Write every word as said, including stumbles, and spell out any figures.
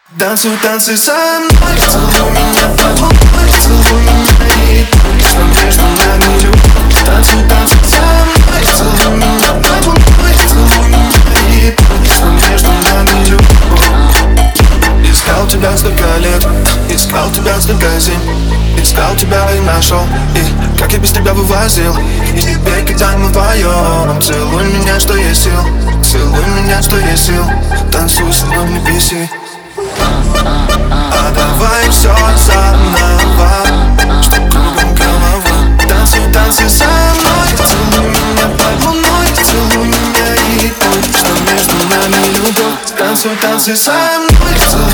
Танцуй, танцуй со мной, целуй меня под луной, целуй меня и пусть нам между нами любовь. Танцуй, танцуй со мной, целуй меня под луной, целуй меня и пусть нам между нами любовь. Искал тебя столько лет, искал тебя столько зим, искал тебя и нашел, и как я без тебя вывозил. И теперь, когда мы вдвоем, целуй меня, что есть сил, целуй меня, что есть сил. Танцуй со мной, не виси. А давай все заново, чтоб кругом голова. Танцуй, танцуй со мной, целуй меня под луной, целуй меня и пусть что между нами любовь. Танцуй, танцуй со мной.